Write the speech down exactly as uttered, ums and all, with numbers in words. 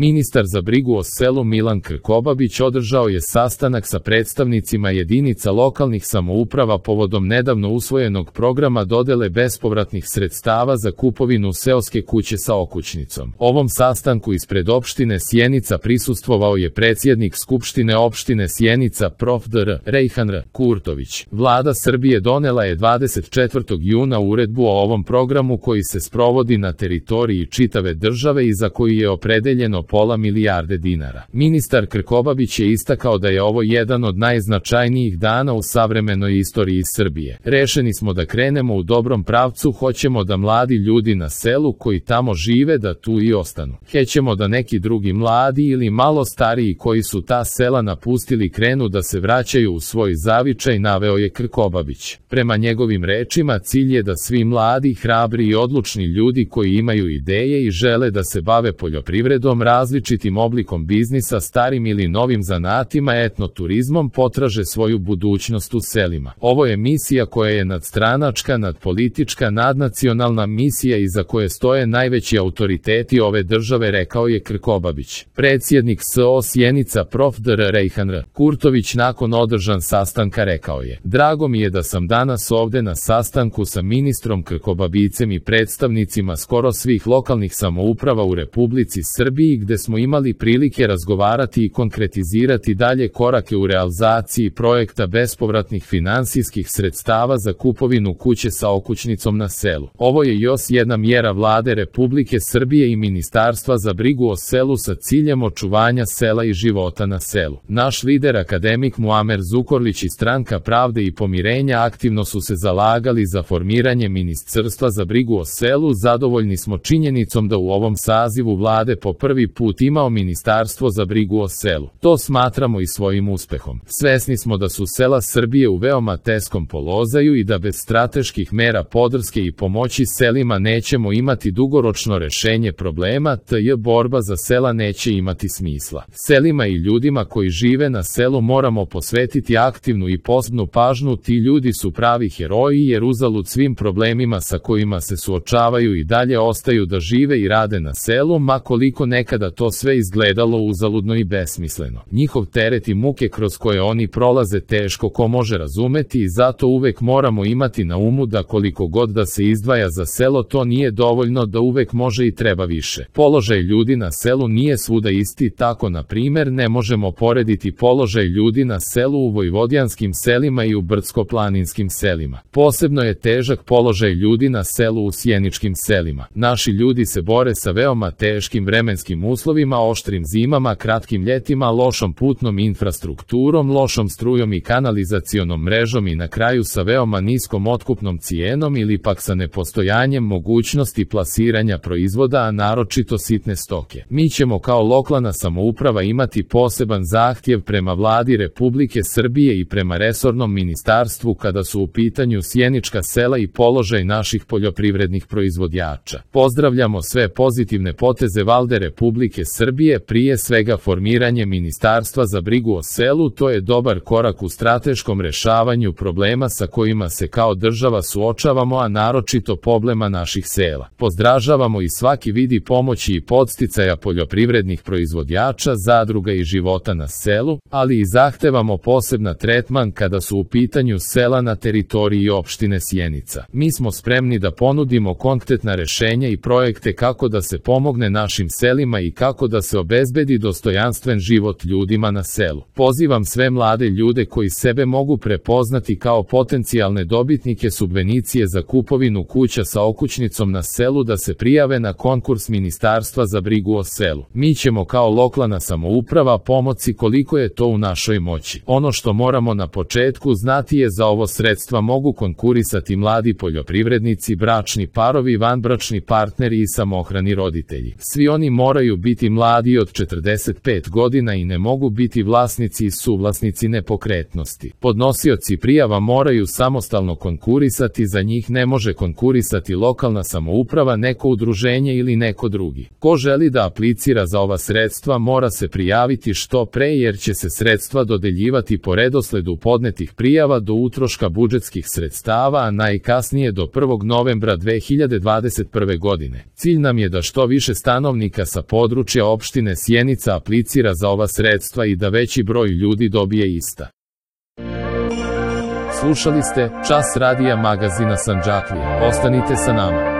Ministar za brigu o selu Milan Krkobabić održao je sastanak sa predstavnicima jedinica lokalnih samouprava povodom nedavno usvojenog programa dodele bespovratnih sredstava za kupovinu seoske kuće sa okućnicom. Ovom sastanku ispred opštine Sjenica prisustvovao je predsjednik Skupštine opštine Sjenica prof. dr. Rejhan R. Kurtović. Vlada Srbije donela je dvadeset četvrtog juna uredbu o ovom programu koji se sprovodi na teritoriji čitave države i za koji je opredeljeno pola milijarde dinara. Ministar Krkobabić je istakao da je ovo jedan od najznačajnijih dana u savremenoj istoriji Srbije. Rešeni smo da krenemo u dobrom pravcu, hoćemo da mladi ljudi na selu koji tamo žive da tu i ostanu. Hećemo da neki drugi mladi ili malo stariji koji su ta sela napustili krenu da se vraćaju u svoj zavičaj, naveo je Krkobabić. Prema njegovim rečima, cilj je da svi mladi, hrabri i odlučni ljudi koji imaju ideje i žele da se bave poljoprivredom, različitim oblikom biznisa, starim ili novim zanatima, etnoturizmom, potraže svoju budućnost u selima. Ovo je misija koja je nadstranačka, nadpolitička, nadnacionalna misija iza koje stoje najveći autoriteti ove države, rekao je Krkobabić. Predsjednik S O Sjenica prof. dr. Rejhan R. Kurtović nakon održan sastanka rekao je: "Drago mi je da sam danas ovde na sastanku sa ministrom Krkobabicem i predstavnicima skoro svih lokalnih samouprava u Republici Srbiji, gde smo imali prilike razgovarati i konkretizirati dalje korake u realizaciji projekta bespovratnih finansijskih sredstava za kupovinu kuće sa okućnicom na selu. Ovo je još jedna mjera Vlade Republike Srbije i Ministarstva za brigu o selu sa ciljem očuvanja sela i života na selu. Naš lider akademik Muamer Zukorlić i Stranka pravde i pomirenja aktivno su se zalagali za formiranje Ministarstva za brigu o selu. Zadovoljni smo činjenicom da u ovom sazivu Vlade po prvi put imao Ministarstvo za brigu o selu. To smatramo i svojim uspehom. Svesni smo da su sela Srbije u veoma teskom položaju i da bez strateških mera podrške i pomoći selima nećemo imati dugoročno rešenje problema, tj. borba za sela neće imati smisla. Selima i ljudima koji žive na selu moramo posvetiti aktivnu i posebnu pažnju, ti ljudi su pravi heroji jer uzalud svim problemima sa kojima se suočavaju i dalje ostaju da žive i rade na selu, ma koliko nekada to sve izgledalo uzaludno i besmisleno. Njihov teret i muke kroz koje oni prolaze teško ko može razumeti i zato uvek moramo imati na umu da koliko god da se izdvaja za selo, to nije dovoljno, da uvek može i treba više. Položaj ljudi na selu nije svuda isti, tako na primer ne možemo porediti položaj ljudi na selu u vojvodijanskim selima i u brdsko-planinskim selima. Posebno je težak položaj ljudi na selu u sjeničkim selima. Naši ljudi se bore sa veoma teškim vremenskim uslovima, oštrim zimama, kratkim ljetima, lošom putnom infrastrukturom, lošom strujom i kanalizacionom mrežom i na kraju sa veoma niskom otkupnom cijenom ili pak sa nepostojanjem mogućnosti plasiranja proizvoda, a naročito sitne stoke. Mi ćemo kao lokalna samouprava imati poseban zahtjev prema Vladi Republike Srbije i prema resornom ministarstvu kada su u pitanju sjenička sela i položaj naših poljoprivrednih proizvođača. Pozdravljamo sve pozitivne poteze Vlade Republike Srbije, prije svega formiranje Ministarstva za brigu o selu, to je dobar korak u strateškom rešavanju problema sa kojima se kao država suočavamo, a naročito problema naših sela. Pozdražavamo i svaki vidi pomoći i podsticaja poljoprivrednih proizvođača, zadruga i života na selu, ali i zahtevamo posebna tretman kada su u pitanju sela na teritoriji opštine Sjenica. Mi smo spremni da ponudimo konkretna rešenja i projekte kako da se pomogne našim selima i kako da se obezbedi dostojanstven život ljudima na selu. Pozivam sve mlade ljude koji sebe mogu prepoznati kao potencijalne dobitnike subvencije za kupovinu kuća sa okućnicom na selu da se prijave na konkurs Ministarstva za brigu o selu. Mi ćemo kao lokalna samouprava pomoći koliko je to u našoj moći. Ono što moramo na početku znati je za ovo sredstva mogu konkurisati mladi poljoprivrednici, bračni parovi, vanbračni partneri i samohrani roditelji. Svi oni moraju biti mladi od četrdeset pet godina i ne mogu biti vlasnici i suvlasnici nepokretnosti. Podnosioci prijava moraju samostalno konkurisati, za njih ne može konkurisati lokalna samouprava, neko udruženje ili neko drugi. Ko želi da aplicira za ova sredstva mora se prijaviti što pre jer će se sredstva dodeljivati po redosledu podnetih prijava do utroška budžetskih sredstava, a najkasnije do prvog novembra dve hiljade dvadeset prve godine. Cilj nam je da što više stanovnika sa područja područja opštine Sjenica aplicira za ova sredstva i da veći broj ljudi dobije ista. Slušali ste Čas radija magazina Sandžaklija. Ostanite sa nama.